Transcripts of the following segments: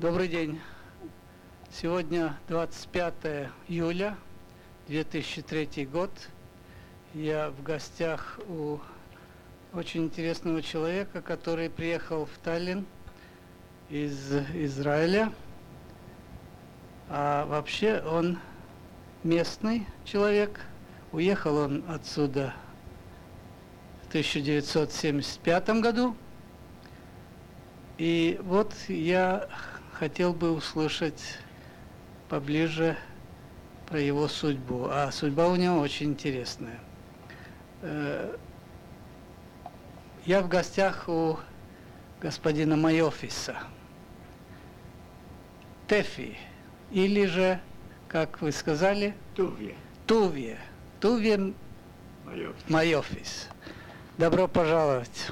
Добрый день. Сегодня 25 июля 2003 год. Я в гостях у очень интересного человека, который приехал в Таллин из Израиля. А вообще он местный человек. Уехал он отсюда в 1975 году. И вот я хотел бы услышать поближе про его судьбу. А судьба у него очень интересная. Я в гостях у господина Майофиса. Тефи. Или же, как вы сказали? Тувье. Тувье. Тувье Майофис. Добро пожаловать.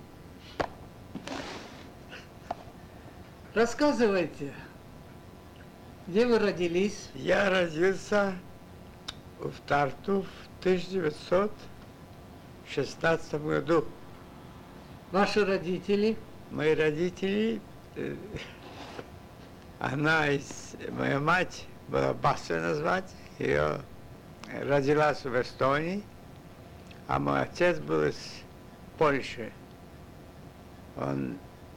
Рассказывайте, где вы родились? Я родился в Тарту в 1916 году. Ваши родители? Мои родители, моя мать была Басса назвать, ее родилась в Эстонии, а мой отец был из Польши. Он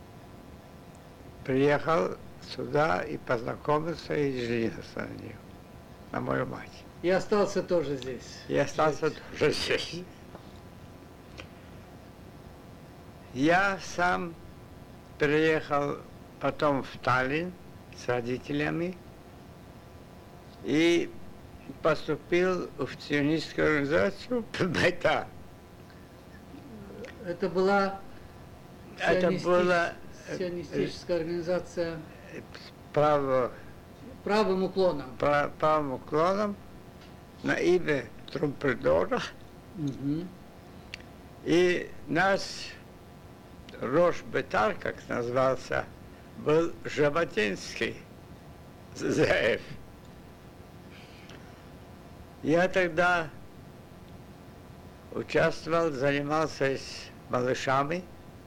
приехал сюда и познакомился и женился на нее, на мою мать. И остался тоже здесь? И остался тоже здесь. Я сам переехал потом в Таллин с родителями и поступил в сионистскую организацию «Бета». Это была сионистическая организация правым уклоном на имя Трумпредора. Угу. И наш Рош Бетар, как назвался, был Жаботинский Заев. Я тогда участвовал, занимался с малышами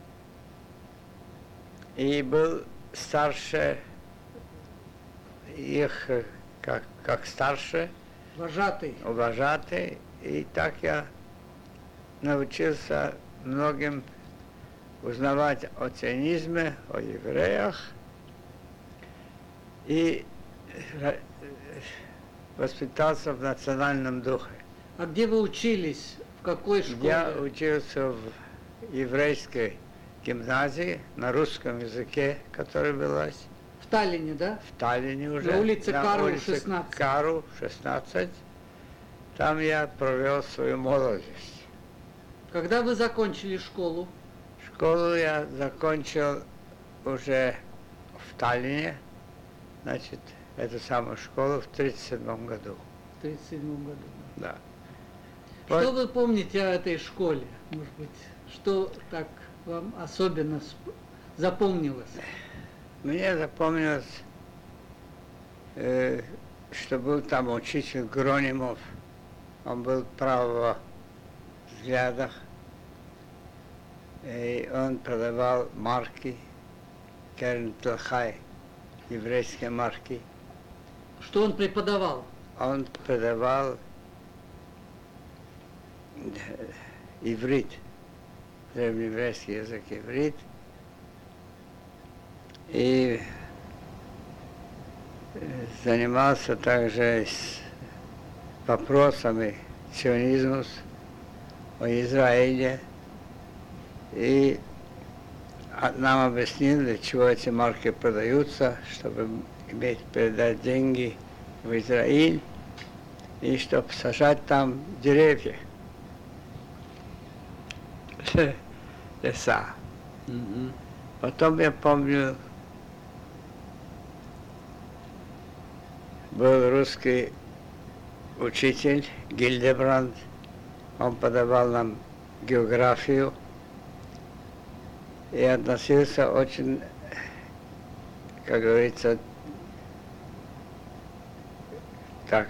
и был старше их, как старше. Вожатый. И так я научился многим узнавать о сионизме, о евреях и воспитался в национальном духе. А где вы учились? В какой школе? Я учился в еврейской гимназии на русском языке, которая была в Таллине, да? В Таллине уже. На улице Кару, 16. Кару, 16. Там я провел свою молодость. Когда вы закончили школу? Школу я закончил уже в Таллине, значит, эту самую школу в 1937 году. В 1937 году. Да. Что вы помните о этой школе? Может быть, что так вам особенно запомнилось? Мне запомнилось, что был там учитель Гронимов. Он был правого взгляда. И он продавал марки, Керн Телхай, еврейские марки. Что он преподавал? Он преподавал иврит, древнееврейский язык иврит. И занимался также с вопросами сионизма о Израиле. И нам объяснил, для чего эти марки продаются, чтобы передать деньги в Израиль и чтобы сажать там деревья, леса. Mm-hmm. Потом я помню, был русский учитель Гильдебранд, он подавал нам географию и относился очень, как говорится, так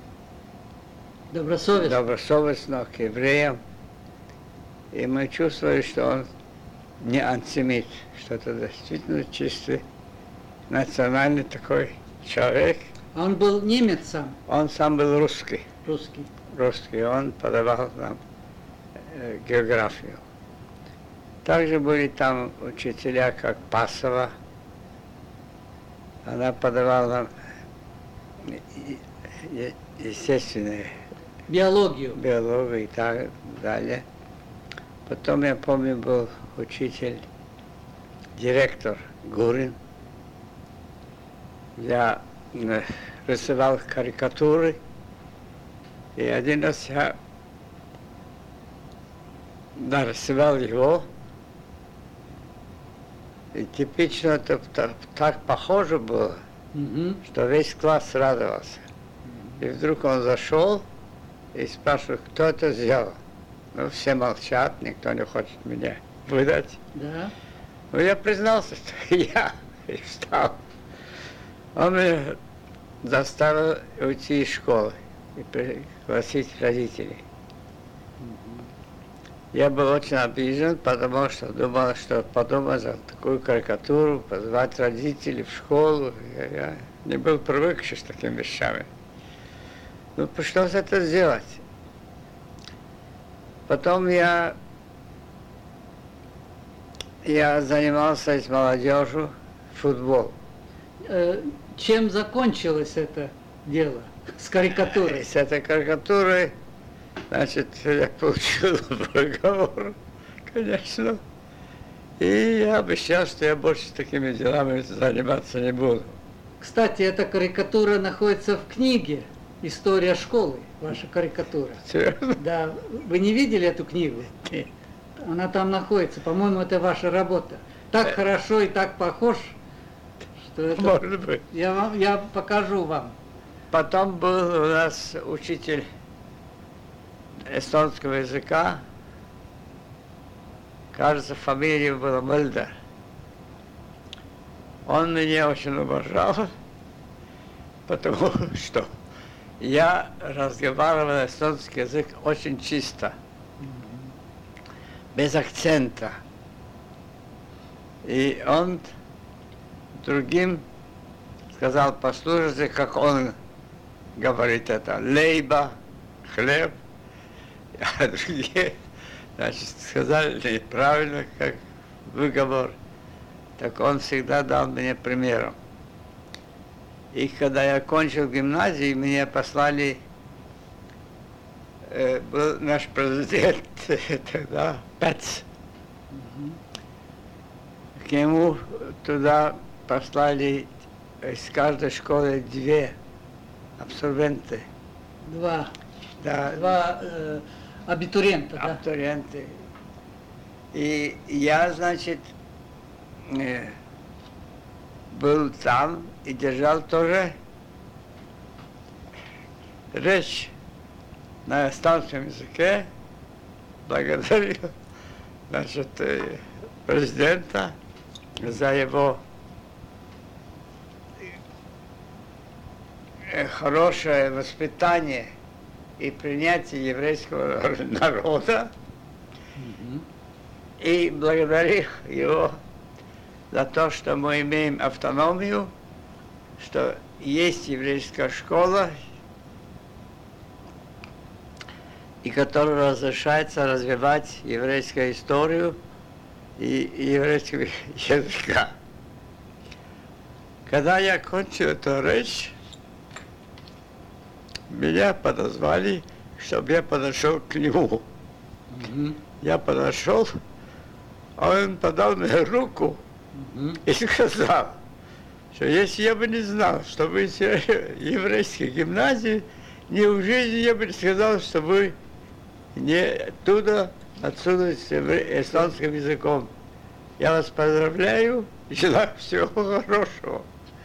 добросовестно к евреям. И мы чувствовали, что он не антисемит, что это действительно чистый национальный такой человек. А он был немец сам, Он сам был русский. русский. Русский, он подавал нам географию. Также были там учителя, как Пасова. Она подавала нам естественную Биологию. биологию и так далее. Потом, я помню, был учитель, директор Гурин. Я рисовал карикатуры, и один раз я нарисовал его, и типично это так похоже было, Мгм. что весь класс радовался. И вдруг он зашел и спрашивает, кто это сделал. Ну, все молчат, никто не хочет меня выдать. Да. Ну, я признался, что я, и встал. Он меня заставил уйти из школы и пригласить родителей. Я был очень обижен, потому что думал, что подумать за такую карикатуру, позвать родителей в школу. Я не был привык еще с такими вещами. Ну, пришлось это сделать. Потом я занимался с молодежью футбол. Чем закончилось это дело с карикатурой? С этой карикатурой, значит, я получил приговор, конечно. И я обещал, что я больше такими делами заниматься не буду. Кстати, эта карикатура находится в книге «История школы», ваша карикатура. Серьезно? Да, вы не видели эту книгу? Нет. Она там находится, по-моему, это ваша работа. Так хорошо и так похож, что это... Может быть. Я покажу вам. Потом был у нас учитель эстонского языка. Кажется, фамилия была Мельдер. Он меня очень уважал, потому что я разговаривал эстонский язык очень чисто, без акцента. И он другим сказал, послушайте, как он говорит это, лейба, хлеб, а другие, значит, сказали неправильно, как выговор. Так он всегда дал мне примером. И когда я кончил гимназию, меня послали, был наш президент тогда, Пец. К нему туда послали из каждой школы 2 абсолвенты. Два Да, абитуриента, да? абитуриенты. И я, значит, был там и держал тоже речь на эстонском языке. Благодарю, значит, президента за его хорошее воспитание и принятие еврейского народа. И благодарю его за то, что мы имеем автономию, что есть еврейская школа, и которая разрешается развивать еврейскую историю и еврейского языка. Когда я кончил эту речь, меня подозвали, чтобы я подошел к нему. Я подошел, а он подал мне руку и сказал, что если я бы не знал, что вы из еврейской гимназии, ни в жизни я бы не сказал, что вы не отсюда с эстонским языком. Я вас поздравляю и желаю всего хорошего.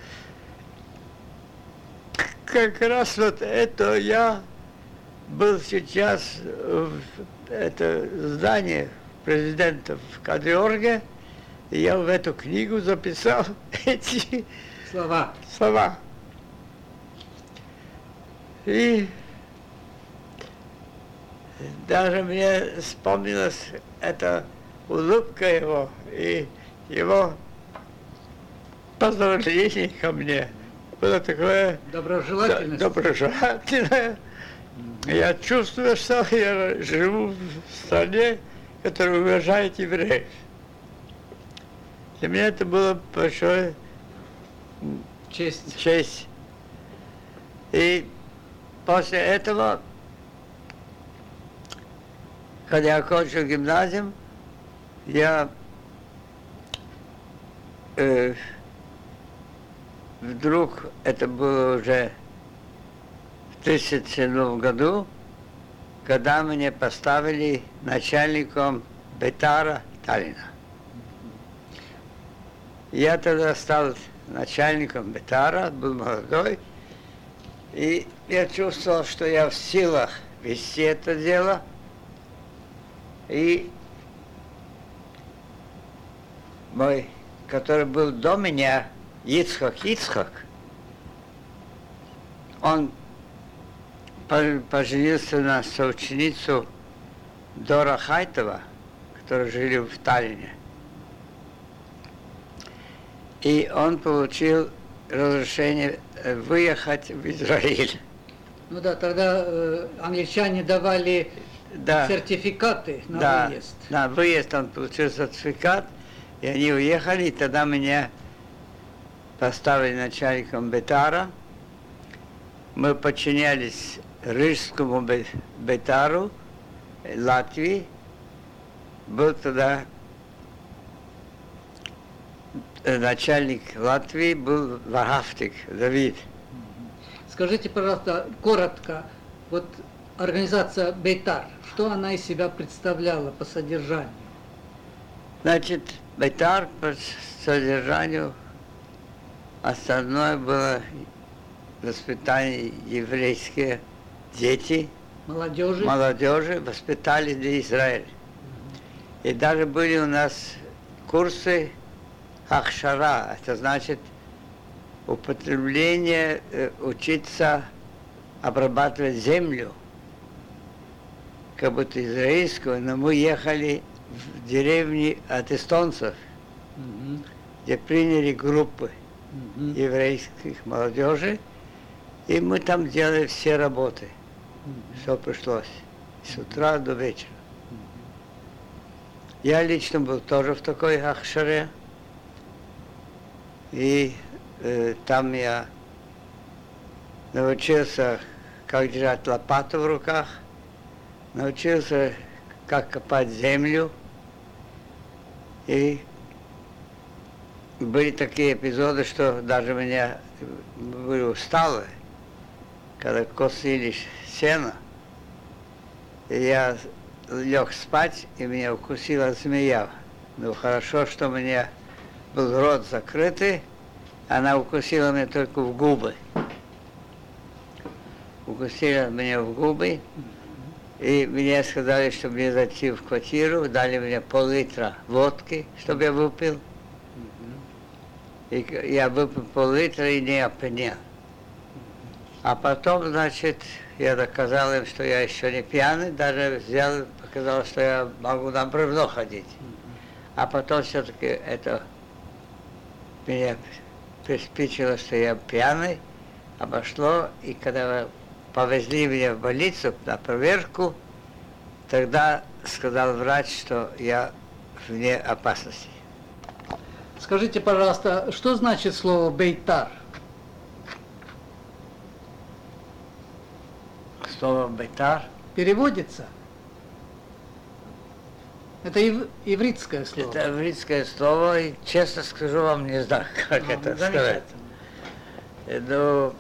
Как раз вот это я был сейчас в это здание президента в Кадриорге, и я в эту книгу записал эти слова. И даже мне вспомнилась эта улыбка его и его поздравление ко мне. Было такое Доброжелательность. доброжелательное. Я чувствую, что я живу в стране, которая уважает евреев. Для меня это было большое честь. И после этого, когда я окончил гимназию, я вдруг, это было уже в 1937 году, когда меня поставили начальником Бейтара Таллина. Я тогда стал начальником Бейтара, был молодой, и я чувствовал, что я в силах вести это дело. И мой, который был до меня, Ицхак, он поженился на соученицу Дора Хайтова, которые жили в Таллине. И он получил разрешение выехать в Израиль. Ну да, тогда англичане давали сертификаты на выезд. На выезд он получил сертификат, и они уехали, и тогда меня поставили начальником Бейтара. Мы подчинялись Рижскому Бейтару Латвии. Был тогда начальник Латвии, был Вархафтик Давид. Скажите, пожалуйста, коротко, вот организация Бейтар, что она из себя представляла по содержанию? Значит, Бейтар по содержанию основное было воспитание еврейские дети, молодежи воспитали для Израиля. И даже были у нас курсы ахшара, это значит употребление, учиться обрабатывать землю, как будто израильскую, но мы ехали в деревни от эстонцев, где приняли группы еврейских молодежи, и мы там делали все работы, что пришлось, с утра до вечера. Я лично был тоже в такой ахшаре, и там я научился, как держать лопату в руках, научился, как копать землю, и были такие эпизоды, что даже меня были усталые, когда косили сено, и я лег спать, и меня укусила змея. Ну, хорошо, что у меня был рот закрытый, она укусила меня только в губы. Укусила меня в губы, и мне сказали, что мне зайти в квартиру, дали мне пол-литра водки, чтобы я выпил. И я выпил пол-литра и не опьянел. А потом, значит, я доказал им, что я еще не пьяный, даже взял, показал, что я могу на бревно ходить. А потом все-таки это меня приспичило, что я пьяный, обошло, и когда повезли меня в больницу на проверку, тогда сказал врач, что я вне опасности. Скажите, пожалуйста, что значит слово «бейтар»? Слово «бейтар» переводится? Это ивритское слово. Это ивритское слово, и, честно скажу вам, не знаю, как это сказать. Но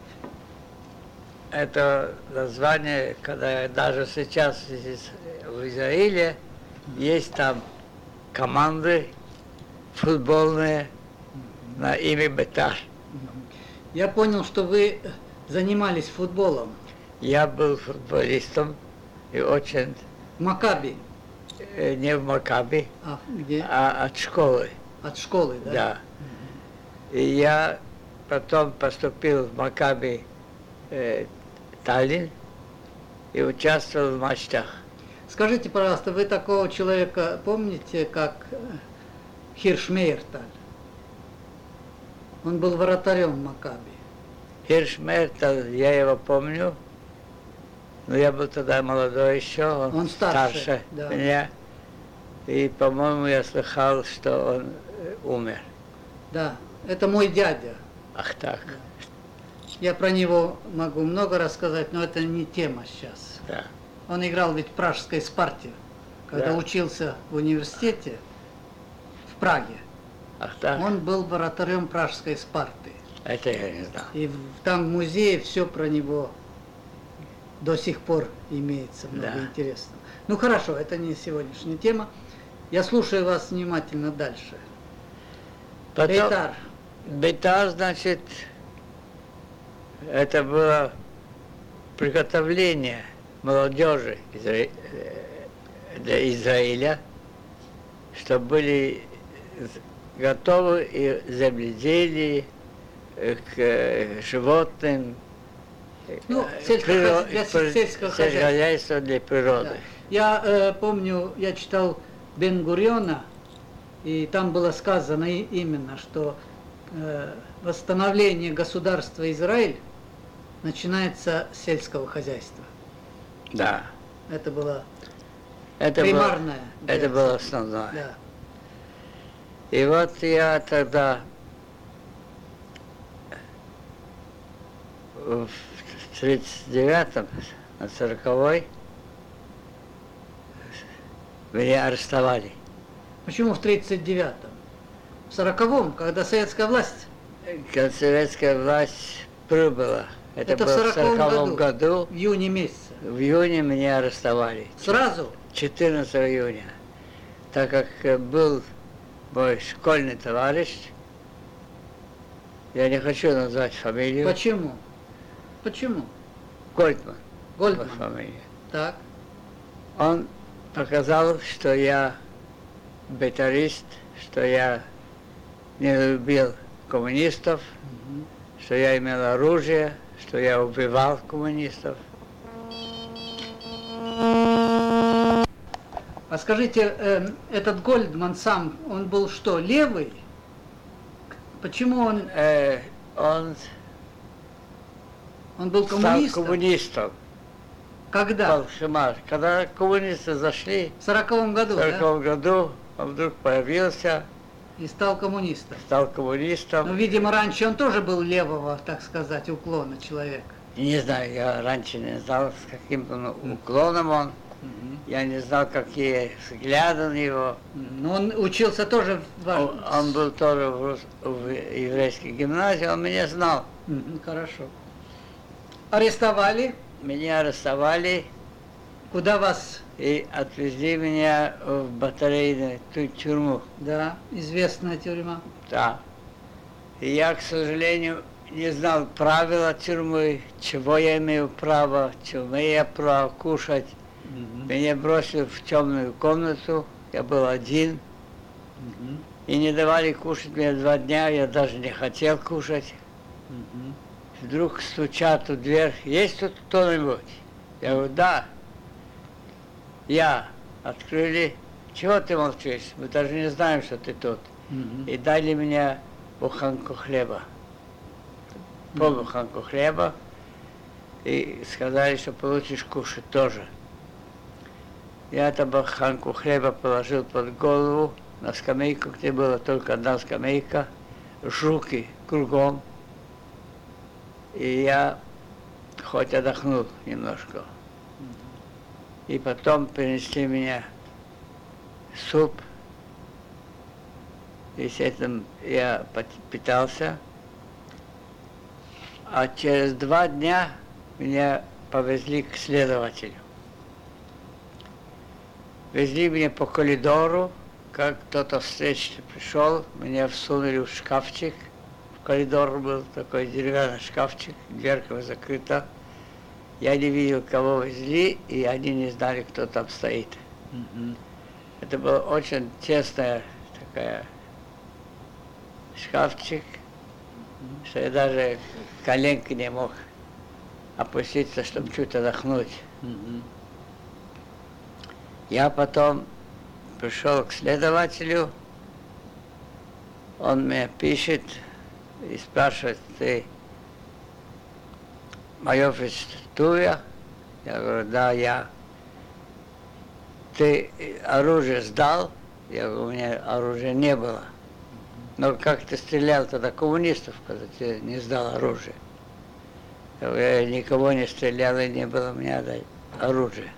это название, когда даже сейчас в Израиле есть там команды футбольные на имя Бейтар. Я понял, что вы занимались футболом. Я был футболистом и очень... В Макаби? Не в Макаби, где? А от школы. От школы, да? Да. И я потом поступил в Макаби Таллин и участвовал в матчах. Скажите, пожалуйста, вы такого человека помните, как Хирш Мейерталь? Он был вратарем в Макаби. Хиршмер, я его помню, но я был тогда молодой еще, Он старше, да. меня. И, по-моему, я слыхал, что он умер. Да, это мой дядя. Ах так. Да. Я про него могу много рассказать, но это не тема сейчас. Да. Он играл ведь в пражской «Спарте», когда Да. учился в университете в Праге. Ах так. Он был вратарем пражской «Спарты». Это я не знал. И там в музее все про него до сих пор имеется, много Да. интересного. Ну хорошо, это не сегодняшняя тема. Я слушаю вас внимательно дальше. Потом, Бейтар. Бейтар, значит, это было приготовление молодежи для Израиля, чтобы были готовы и земледелие, к животным, Ну, сельского хозяйства для природы. Да. Я помню, я читал Бен-Гуриона, и там было сказано именно, что восстановление государства Израиль начинается с сельского хозяйства. Да. Это было Это примарное. это было основное. Да. И вот я тогда в 39-м, на 40-й меня арестовали. Почему в 39-м? В 40-м, когда советская власть? Когда советская власть прибыла, это Это было в 40-м году, в июне месяце. в июне меня арестовали. Сразу? 14 июня. Так как был мой школьный товарищ, я не хочу назвать фамилию, Почему? Почему? Гольдман, Гольдман. фамилия. Так. Он показал, что я бейтарист, что я не любил коммунистов, что я имел оружие, что я убивал коммунистов. А скажите, этот Гольдман сам, он был что, левый? Почему он Он был стал коммунистом? коммунистом. Когда? Балшемар. Когда коммунисты зашли В 40-м году, в 40 году, он вдруг появился, да? И стал коммунистом. стал Но, коммунистом. видимо, раньше он тоже был левого, так сказать, уклона человек. Не знаю, я раньше не знал, с каким уклоном он. Я не знал, какие взгляды на него. Но он учился тоже в Он был тоже в еврейской гимназии, он меня знал. Хорошо. Арестовали. Меня арестовали Куда вас? и отвезли меня в батарейную тюрьму. Да, известная тюрьма. Да. И я, к сожалению, не знал правила тюрьмы, чего я имею право, чего я право кушать. Меня бросили в темную комнату, я был один. И не давали кушать мне 2 дня, я даже не хотел кушать. Вдруг стучат в дверь, есть тут кто-нибудь? Я говорю, да. Я. Открыли. Чего ты молчишь? Мы даже не знаем, что ты тут. И дали мне буханку хлеба. Полбуханку хлеба. И сказали, что получишь кушать тоже. Я эту буханку хлеба положил под голову на скамейку, где была только одна скамейка, жуки кругом. И я хоть отдохнул немножко. И потом принесли мне суп. И с этим я питался. А через 2 дня меня повезли к следователю. Везли меня по коридору, как кто-то встречный пришел, меня всунули в шкафчик. В коридор был такой деревянный шкафчик, дверка закрыта. Я не видел, кого везли, и они не знали, кто там стоит. Это был очень тесная такая шкафчик, что я даже коленки не мог опуститься, чтобы чуть отдохнуть. Я потом пришел к следователю, он мне пишет и спрашивает, ты майор Туя? Я говорю, да, я. Ты оружие сдал? Я говорю, у меня оружия не было. Но как ты стрелял тогда коммунистов, когда ты не сдал оружие? Я говорю, я никого не стрелял, и не было у меня оружия.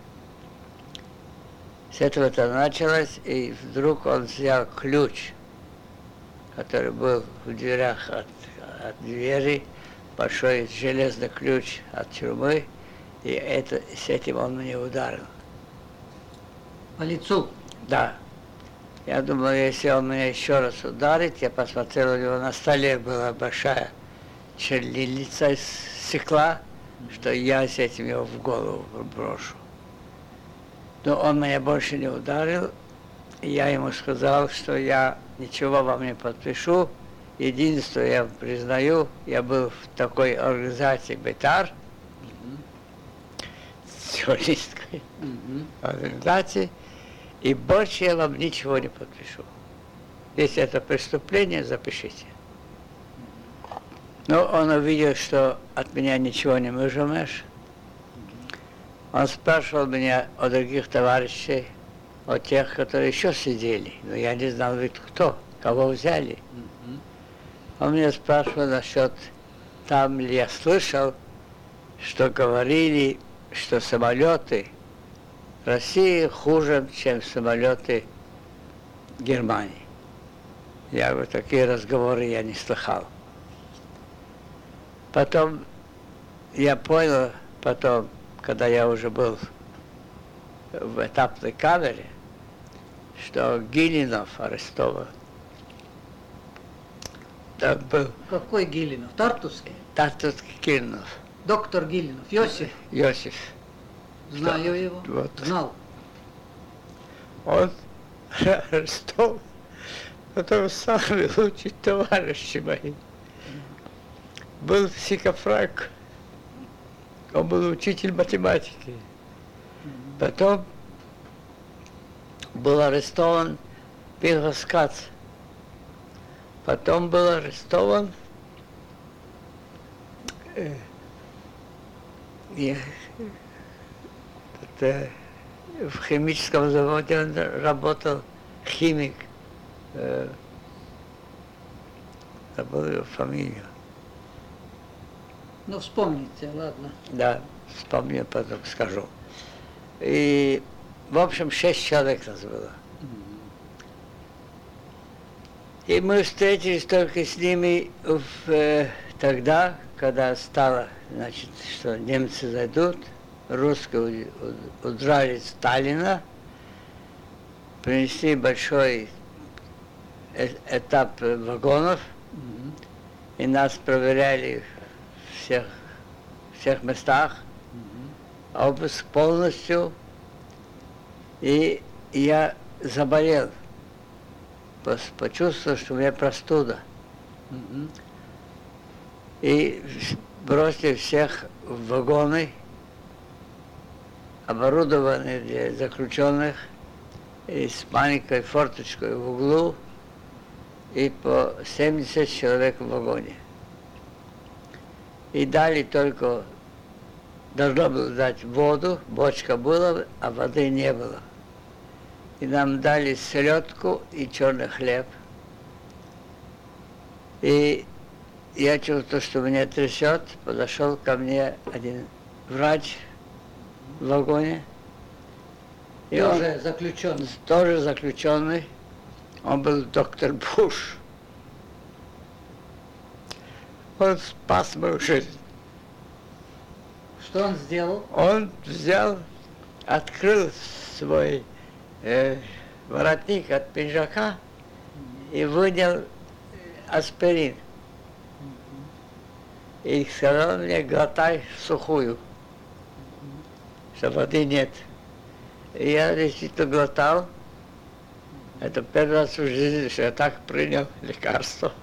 С этого это началось, и вдруг он взял ключ, который был в дверях от двери, большой железный ключ от тюрьмы, и с этим он меня ударил. По лицу? Да. Я думал, если он меня еще раз ударит, я посмотрел, у него на столе была большая чернильница из стекла, что я с этим его в голову брошу. Но он меня больше не ударил, и я ему сказал, что я ничего вам не подпишу. Единственное, я признаю, я был в такой организации Бетар, сионистской организации, и больше я вам ничего не подпишу. Если это преступление, запишите. Но он увидел, что от меня ничего не выжимешь. Он спрашивал меня о других товарищей, о тех, которые еще сидели. Но я не знал, ведь кто, кого взяли. Он меня спрашивал насчет, там ли я слышал, что говорили, что самолеты России хуже, чем самолеты Германии. Я говорю, такие разговоры я не слыхал. Потом я понял, когда я уже был в этапной камере, что Гилинов арестован. Там был Какой Гилинов? Тартусский? Тартусский Гилинов. Доктор Гилинов. Йосиф? Йосиф. Знаю его. Вот. Знал. Он арестован. Потом самые лучшие товарищи мои. Был Сикофрак. Он был учитель математики. Потом был арестован Пинхас Кац. Потом был арестован в химическом заводе он работал химик. Забыл его фамилию. Ну, вспомните, ладно. Да, вспомню, потом скажу. И, в общем, 6 человек нас было. И мы встретились только с ними тогда, когда стало, значит, что немцы зайдут, русские удрали Сталина, принесли большой этап вагонов, и нас проверяли в всех местах, обыск полностью, и я заболел, почувствовал, что у меня простуда. И бросили всех в вагоны, оборудованные для заключенных, и с маленькой форточкой в углу, и по 70 человек в вагоне. И дали только, должно было дать воду, бочка была, а воды не было. И нам дали селедку и черный хлеб. И я чувствовал, что меня трясет, подошел ко мне один врач в вагоне. И Тоже заключенный. Тоже заключенный. Он был доктор Буш. Он спас мою жизнь. Что он сделал? Он взял, открыл свой воротник от пиджака и вынял аспирин. И сказал мне, глотай сухую, что воды нет. И я действительно глотал. Это первый раз в жизни, что я так принял лекарство.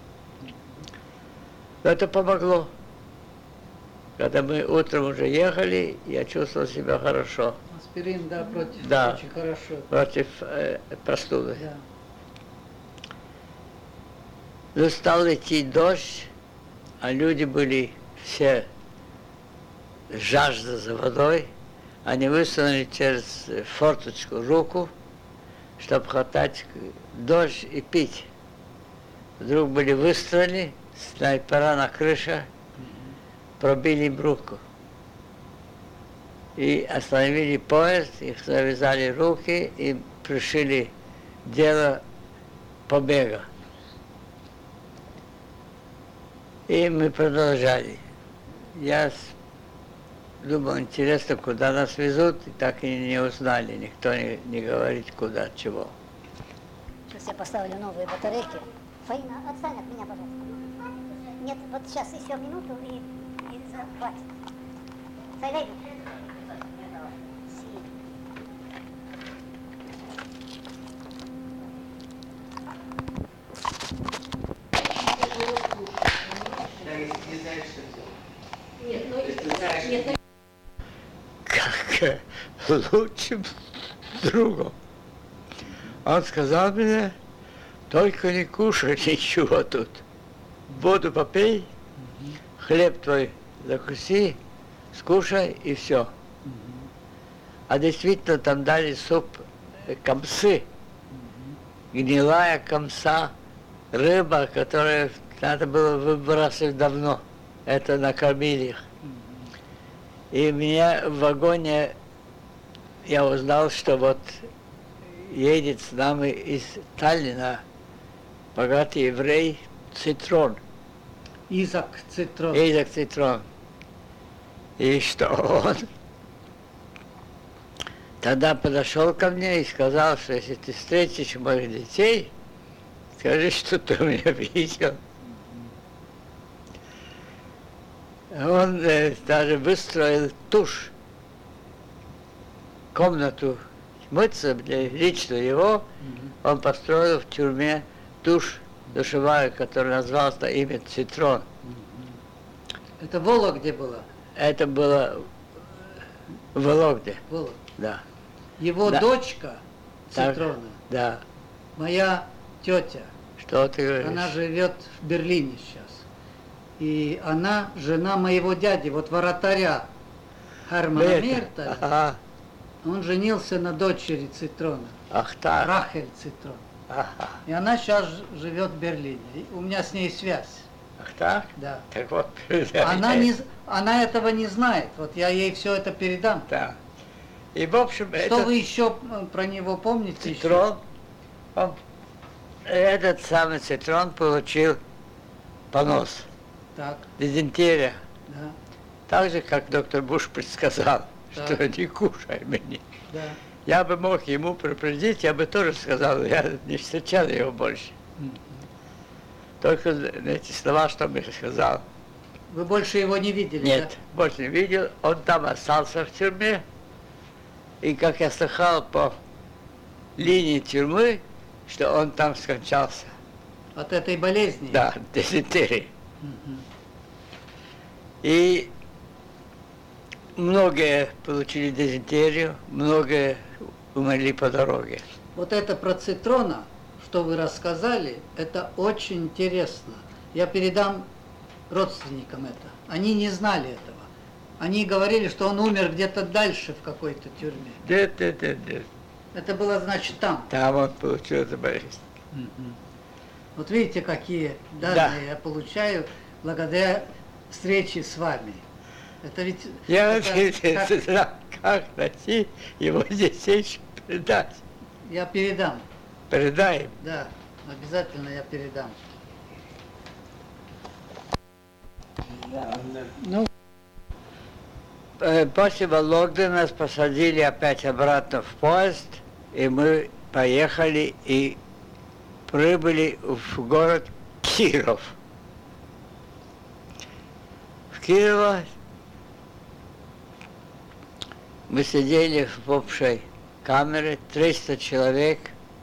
Но это помогло. Когда мы утром уже ехали, я чувствовал себя хорошо. Аспирин, да, против. Да. Очень хорошо. Против простуды. Да. Но стал идти дождь, а люди были все жажда за водой. Они высунули через форточку руку, чтобы хватать дождь и пить. Вдруг были выстрелы, снайпера на крыше, пробили им руку. И остановили поезд, их завязали руки и пришили дело побега. И мы продолжали. Я думал, интересно, куда нас везут, и так и не узнали. Никто не говорит, куда, чего. Сейчас я поставлю новые батарейки. Фаина, отстань от меня, пожалуйста. Нет, вот сейчас еще минуту и захватит. Сайлейду. Как лучшим другом. Он сказал мне, только не кушай ничего тут. Воду попей, хлеб твой закуси, скушай и все. А действительно там дали суп камсы, гнилая камса, рыба, которую надо было выбрасывать давно. Это накормили их. И меня в вагоне, я узнал, что вот едет с нами из Таллина богатый еврей Цитрон. Изак Цитрон. Изак Цитрон. И что он тогда подошел ко мне и сказал, что если ты встретишь моих детей, скажи, что ты меня видел. Он даже выстроил тушь, комнату мыться для лично его. Он построил в тюрьме душевая, которая называлась на имя Цитрон. Это в Вологде было? Это было в Вологде. Волог. Да. Его Да. дочка Так. Цитрона, Да. моя тетя, Что ты говоришь? она живет в Берлине сейчас. И она жена моего дяди, вот воротаря Германа Мерталя. Ага. Он женился на дочери Цитрона, Ах так. Рахель Цитрон. Ага. И она сейчас живет в Берлине. И у меня с ней связь. Ах так? Да. Так вот. Она этого не знает. Вот я ей все это передам. Да. И в общем, Что этот вы еще про него помните? Цитрон, этот самый Цитрон получил понос, Так, дизентерия. да, Так же, как доктор Буш предсказал, Да. что не кушай меня. да. Я бы мог ему предупредить, я бы тоже сказал, я не встречал его больше. Только эти слова, что мне сказал. Вы больше его не видели? Нет, больше не видел. Он там остался в тюрьме. И как я слыхал по линии тюрьмы, что он там скончался. Да? От этой болезни? Да, дизентерии. Мгм. И многие получили дизентерию, многие умерли по дороге. Вот это про Цитрона, что вы рассказали, это очень интересно. Я передам родственникам это. Они не знали этого. Они говорили, что он умер где-то дальше в какой-то тюрьме. Нет. Это было, значит, там. Там он получил эту болезнь. Вот видите, какие данные я получаю благодаря встрече с вами. Это ведь... Я это как- как найти его детей передать. Я передам. Передай им. Да, обязательно я передам. Ну, После Вологды нас посадили опять обратно в поезд, и мы поехали и прибыли в город Киров. В Кирово мы сидели в общей камере, 300 человек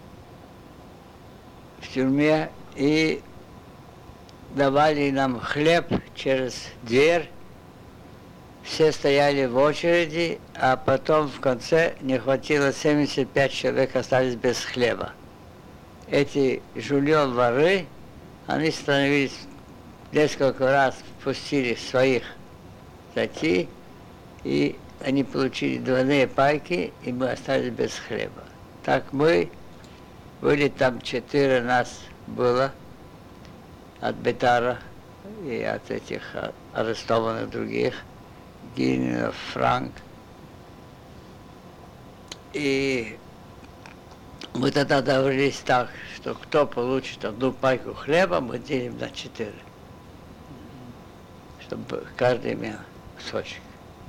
в тюрьме, и давали нам хлеб через дверь. Все стояли в очереди, а потом в конце не хватило, 75 человек остались без хлеба. Эти жульон воры, они становились несколько раз пустили своих зайти, и они получили двойные пайки, и мы остались без хлеба. Так мы были там 4 нас было от Бетара и от этих арестованных других, Гининов, Франк. И мы тогда договорились так, что кто получит 1 пайку хлеба, мы делим на 4. Чтобы каждый имел кусочек.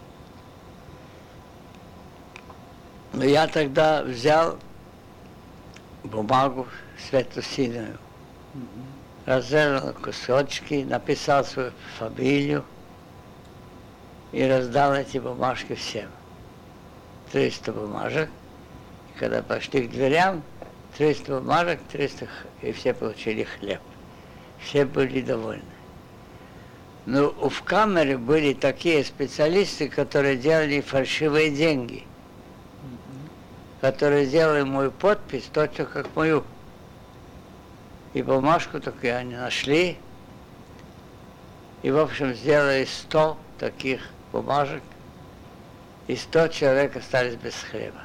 Но я тогда взял бумагу светло-синюю, разрезал кусочки, написал свою фамилию и раздал эти бумажки всем. 300 бумажек. И когда пошли к дверям, 300 бумажек, 300, и все получили хлеб. Все были довольны. Но в камере были такие специалисты, которые делали фальшивые деньги, которые сделали мою подпись точно как мою. И бумажку такую они нашли. И, в общем, сделали 100 таких бумажек, и 100 человек остались без хлеба.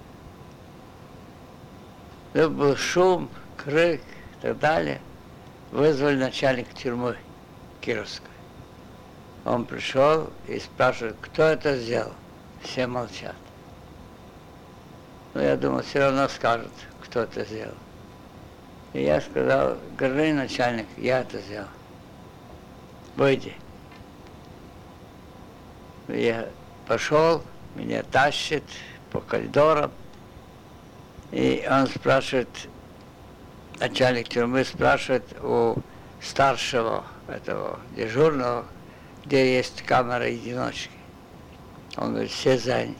Это был шум, крик и так далее. Вызвали начальника тюрьмы Кировской. Он пришел и спрашивает, кто это сделал. Все молчат. Но я думал, все равно скажут, кто это сделал. И я сказал, гражданин начальник, я это сделал. Выйди. Я пошел, меня тащит по коридорам, и он спрашивает, начальник тюрьмы спрашивает у старшего этого дежурного, где есть камера одиночки. Он говорит, все заняты.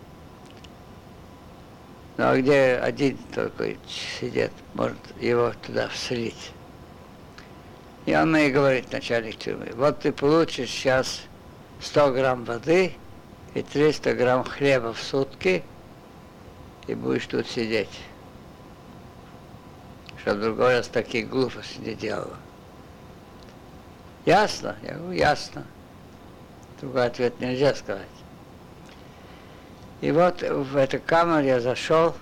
Ну а где один только сидит, может его туда вселить. И он мне говорит, начальник тюрьмы, вот ты получишь сейчас 100 грамм воды и 300 грамм хлеба в сутки, и будешь тут сидеть. Чтобы другой раз такие глупости не делала. Ясно? Я говорю, ясно. Другой ответ нельзя сказать. И вот в эту камеру я зашел.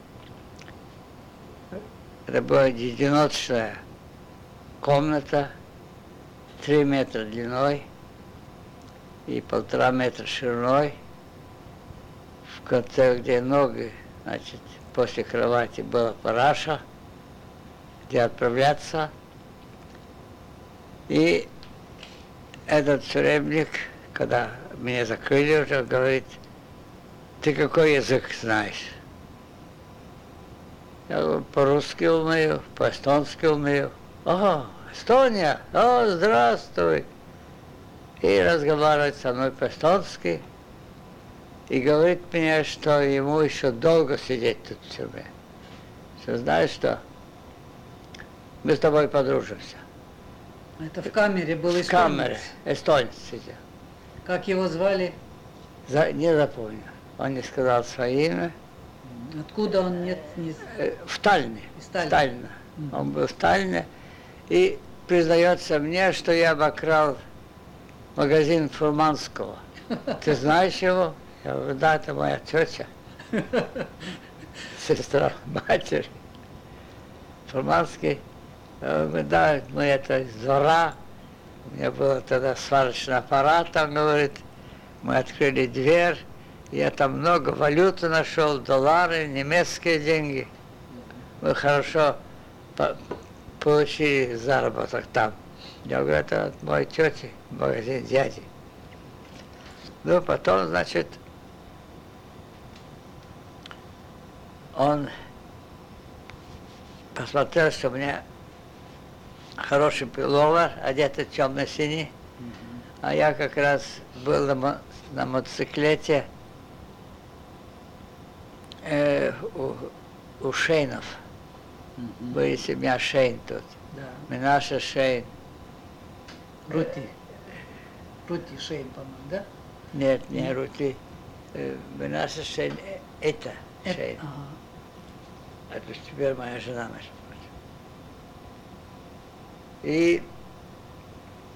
Это была одиночная комната, 3 метра длиной и 1,5 метра шириной. В конце, где ноги, значит, после кровати была параша, где отправляться. И этот тюремник, когда меня закрыли уже, говорит, ты какой язык знаешь? Я говорю, по-русски умею, по-эстонски умею. Ага, Эстония, о, здравствуй. И разговаривает со мной по-эстонски. И говорит мне, что ему еще долго сидеть тут в тюрьме. Что знаешь что? Мы с тобой подружимся. Это в камере был эстонец. В камере, эстонец сидел. Как его звали? Не запомню. Он не сказал свое имя. Откуда он не... В Таллине. Из Таллина. Таллина. Он был в Таллине. И признается мне, что я обокрал магазин Фурманского. Ты знаешь его? Я говорю, да, это моя тетя. Сестра матери. Фурманский. Да, мы это из двора. У меня был тогда сварочный аппарат, он говорит. Мы открыли дверь. Я там много валюты нашел, доллары, немецкие деньги. Мы хорошо получили заработок там. Я говорю, это от моей тети, магазин дяди. Ну, потом, значит, он посмотрел, что у меня хороший пуловер, одетый темно-синий, а я как раз был на мотоциклете у Шейнов. Были семья Шейн тут. Да. Минаша Шейн. Рути. Рути Шейн, по-моему, да? Нет, не Рути. Минаша Шейн, это Шейн. Ага. Это теперь моя жена, между прочим. И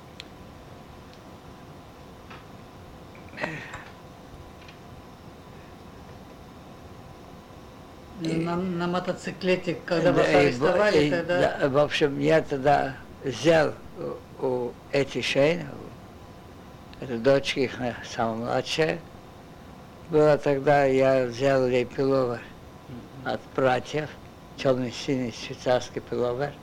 На мотоциклете, когда Да, вас и арестовали, тогда... да, в общем, я тогда взял у эти Шейн, это дочка их самая младшая, была тогда, я взял ей пиловер от братьев, темно-синий швейцарский пиловер,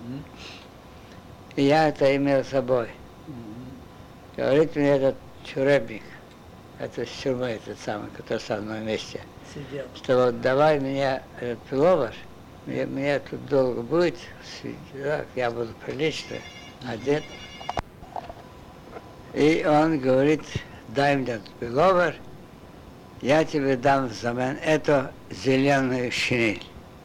и я это имел с собой. Говорит мне этот тюремник, это с тюрьмы, этот самый, который со мной вместе, Сидел. что вот давай мне этот пиловер, мне тут долго будет, я буду прилично одет. И он говорит, дай мне этот пиловер, я тебе дам взамен эту зеленую шинель,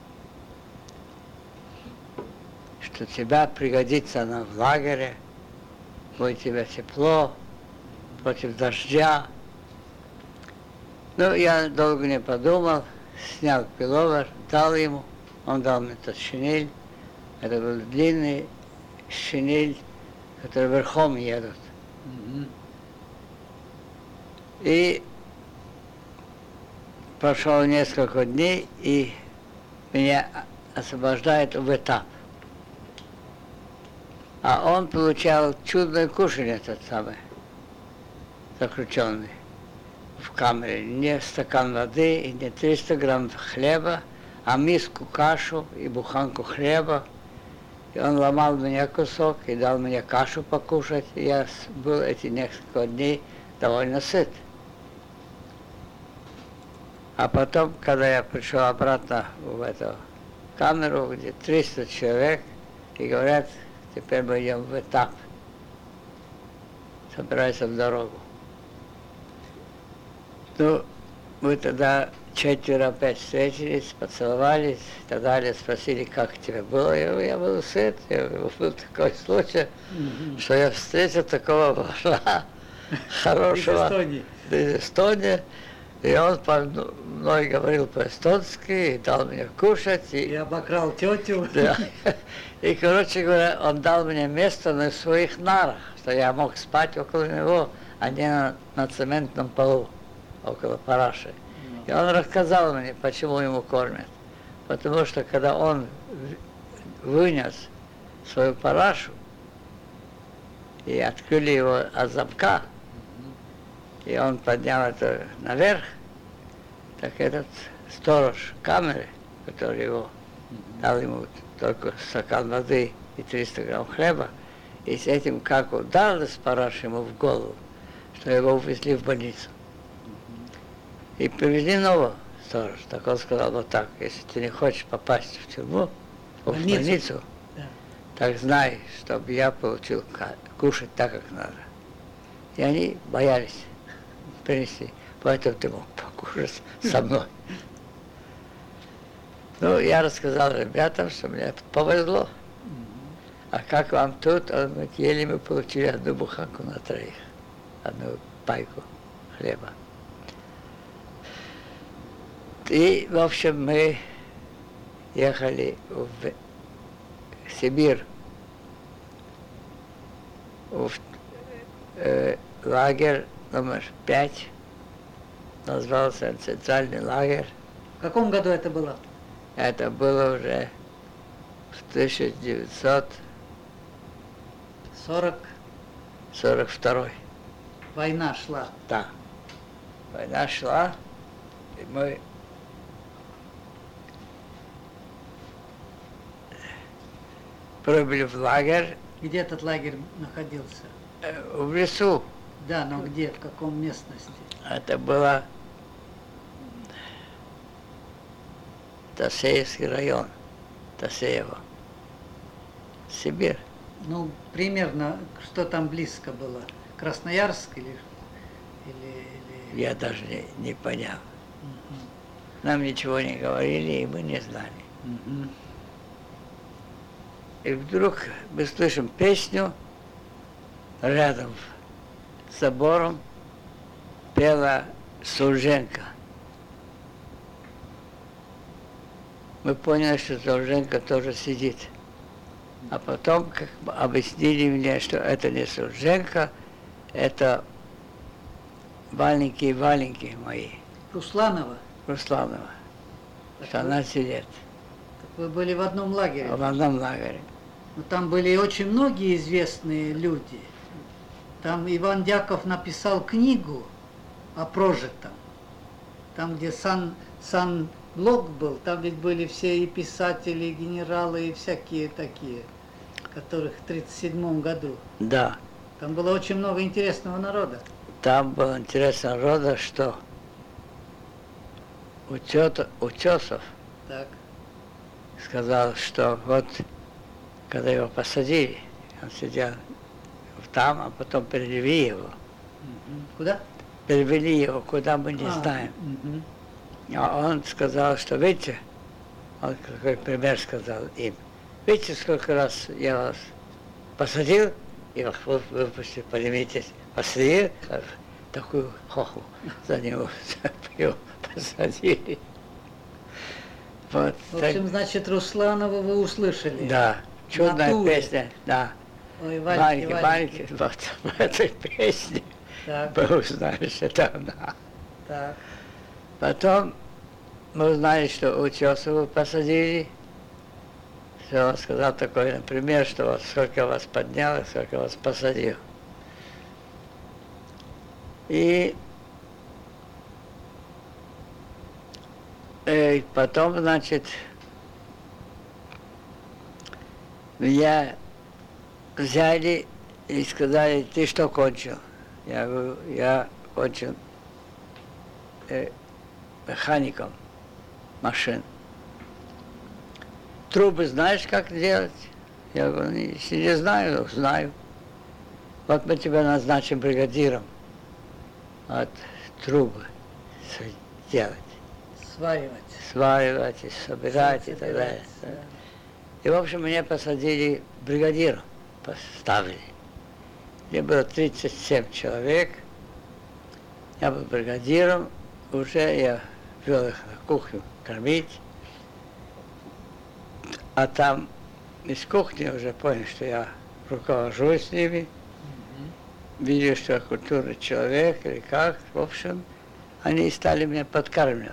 что тебя пригодится она в лагере, будет тебе тепло, против дождя. Ну, я долго не подумал, снял пиловер, дал ему, он дал мне этот шинель. Это был длинный шинель, который верхом едут. И прошло несколько дней, и меня освобождают в этап. А он получал чудное кушанье, этот самый заключенный в камере. Не стакан воды, и не 300 грамм хлеба, а миску кашу и буханку хлеба. И он ломал мне кусок и дал мне кашу покушать. И я был эти несколько дней довольно сыт. А потом, когда я пришел обратно в эту камеру, где 300 человек, и говорят, теперь мы идем в этап. Собирайся в дорогу. Ну, мы тогда 4-5 встретились, поцеловались, и так далее, спросили, как тебе было. Я был сыт, был такой случай, что я встретил такого вождя хорошего из Эстонии, и он по мной говорил по-эстонски, и дал мне кушать. И обокрал тетю. Да. И, короче говоря, он дал мне место на своих нарах, что я мог спать около него, а не на цементном полу, около параши. И он рассказал мне, почему ему кормят. Потому что, когда он вынес свою парашу, и открыли его от замка, и он поднял это наверх, так этот сторож камеры, который его дал ему только стакан воды и 300 грамм хлеба, и с этим, как ударил с парашей ему в голову, что его увезли в больницу. И привезли нового сторожа. Так он сказал вот так, если ты не хочешь попасть в тюрьму, в больницу, да, так знай, чтобы я получил кушать так, как надо. И они боялись принести, поэтому ты мог покушать со мной. Ну, я рассказал ребятам, что мне повезло. А как вам тут? Он говорит, еле мы получили одну буханку на троих, одну пайку хлеба. И, в общем, мы ехали в Сибирь, в лагерь номер 5, назывался центральный лагерь. В каком году это было? Это было уже в 1942. Война шла. Да. Война шла, и мы прибыли в лагерь. Где этот лагерь находился? В лесу. Да, но где, в каком местности? Это было Тасеевский район, Тасеево, Сибирь. Ну, примерно, что там близко было? Красноярск или Я даже не понял. Нам ничего не говорили, и мы не знали. И вдруг мы слышим песню, рядом с забором пела Сулженко. Мы поняли, что Сулженко тоже сидит. А потом как бы объяснили мне, что это не Сулженко, это валенькие мои. Русланова? Русланова. что она сидит Так вы были в одном лагере. в одном лагере. Но там были очень многие известные люди. Там Иван Дяков написал книгу о прожитом. Там, где Сан-Блок был, там ведь были все и писатели, и генералы, и всякие такие, которых в 1937 году. Да, Там было очень много интересного народа. там было интересно рода, что Утесов Так. сказал, что вот, когда его посадили, он сидел там, а потом перевели его. Куда? Перевели его, куда мы не знаем. Мгм. А он сказал, что видите, он какой пример сказал им, видите, сколько раз я вас посадил и вас выпустил, поднимитесь, посадил, такую хоху за него его посадили. Вот, В так, общем, значит, Русланова вы услышали. да, чудная Натуре. песня, да. Ой, Маленький, вот в этой песне Так, мы узнали, что это она. так. Потом мы узнали, что Утесова посадили. Что он сказал такой, например, что вот сколько вас поднял, сколько вас посадил. И потом, значит, меня взяли и сказали, ты что кончил? Я говорю, я кончил механиком машин. Трубы знаешь, как делать? Я говорю, если не знаю, знаю. Вот мы тебя назначим бригадиром. Вот трубы делать, сваривать, и собирать и так далее. Да. И, в общем, меня посадили бригадиром, поставили. Мне было 37 человек. Я был бригадиром. Уже я вел их на кухню кормить. А там из кухни уже понял, что я руковожу с ними. Видели, что я культурный человек или как. В общем, они стали меня подкармливать.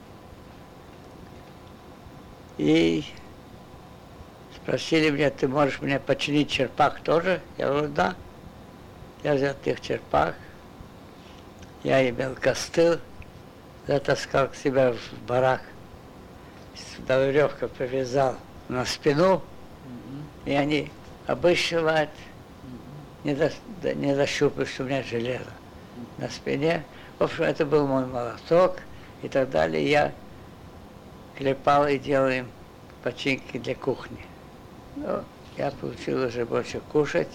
И спросили меня, ты можешь мне починить черпак тоже? Я говорю, да. Я взял их черпак. Я имел костыль, затаскал к себе в барак. Сюда веревку привязал на спину, и они обыщивают, не дощупают, что у меня железо на спине. В общем, это был мой молоток и так далее. Я клепал и делал им починки для кухни. Но я получил уже больше кушать.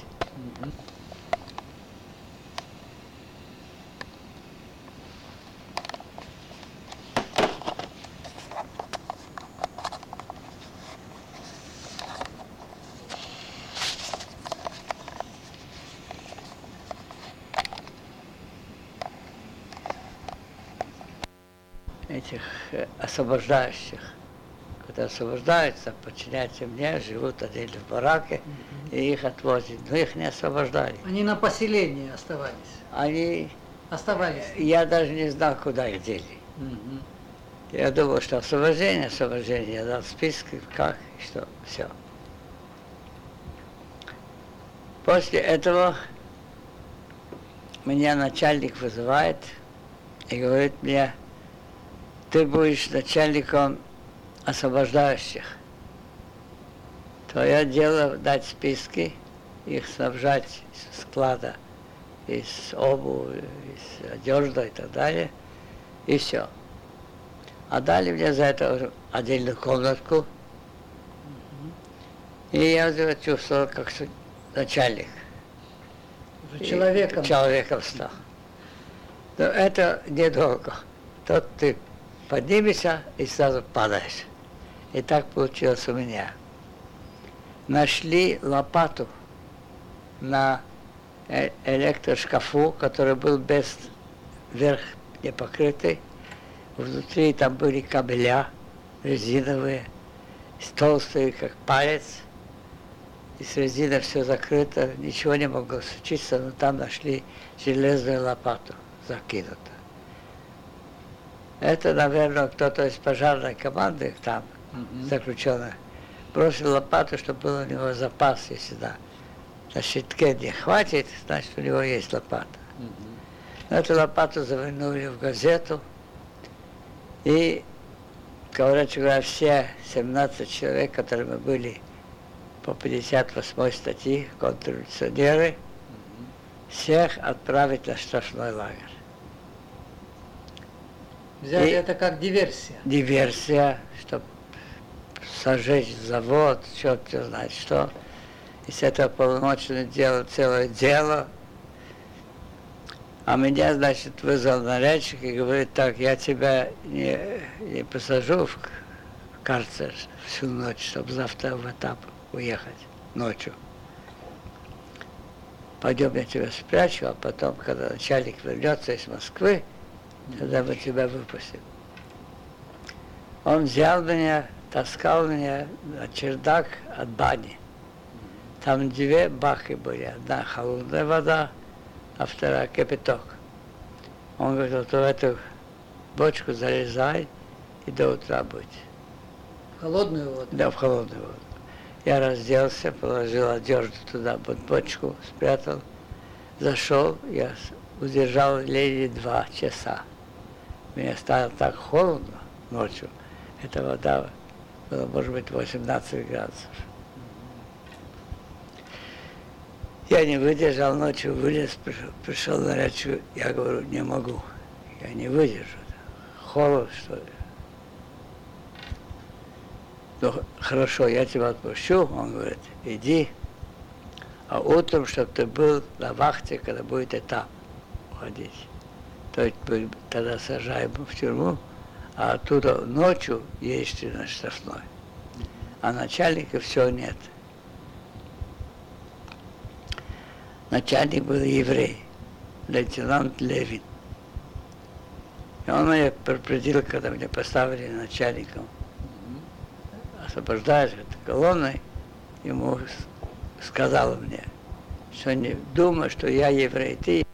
Этих освобождающих, когда освобождаются, подчиняются мне, живут отдельно в бараке, и их отвозят. Но их не освобождали. Они на поселении оставались. Они, Оставались. я даже не знал, куда их дели. Мгм. Я думал, что освобождение, я дал списки, как и что, все. После этого меня начальник вызывает и говорит мне, ты будешь начальником освобождающих. Твое дело дать списки, их снабжать из склада, из обуви, из одежды и так далее, и все. А дали мне за это отдельную комнатку, и я уже чувствовал, как начальник. Уже человеком. Человеком стал. Но это недолго. Тут ты поднимешься и сразу падаешь. И так получилось у меня. Нашли лопату на электрошкафу, который был без верх не покрытый. Внутри там были кабеля резиновые, толстые, как палец. И с резиной все закрыто, ничего не могло случиться, но там нашли железную лопату закинутую. Это, наверное, кто-то из пожарной команды там, заключенных, бросил лопату, чтобы был у него запас, если на щитке не хватит, значит, у него есть лопата. Эту лопату завернули в газету, и, короче говоря, все 17 человек, которые мы были по 58 статье, контрреволюционеры, всех отправить на штрафной лагерь. Взяли это как диверсия. Диверсия, чтобы сожечь завод, черт знает что. И с этого полночное дело, целое дело. А меня, значит, вызвал нарядчик и говорит: так, я тебя не посажу в карцер всю ночь, чтобы завтра в этап уехать ночью. Пойдем, я тебя спрячу, а потом, когда начальник вернется из Москвы, тогда мы тебя выпустим. Он взял меня, таскал меня на чердак от бани. Там 2 баки были. Одна холодная вода, а вторая кипяток. Он говорит: вот в эту бочку залезай и до утра будь. В холодную воду? Да, в холодную воду. Я разделся, положил одежду туда под бочку, спрятал. Зашел, я удержал леди 2 часа. Мне стало так холодно ночью. Эта вода была, может быть, 18 градусов. Я не выдержал, ночью вылез, пришел нарядчик, я говорю: не могу, я не выдержу. Холод, что ли? Ну, хорошо, я тебя отпущу. Он говорит: иди, а утром, чтобы ты был на вахте, когда будет этап уходить. То есть мы тогда сажаем в тюрьму, а оттуда ночью едешь на штрафной. А начальника все нет. Начальник был еврей, лейтенант Левин. И он меня предупредил, когда меня поставили начальником. Освобождаешь от колонны, ему сказал мне, что не думай, что я еврей, ты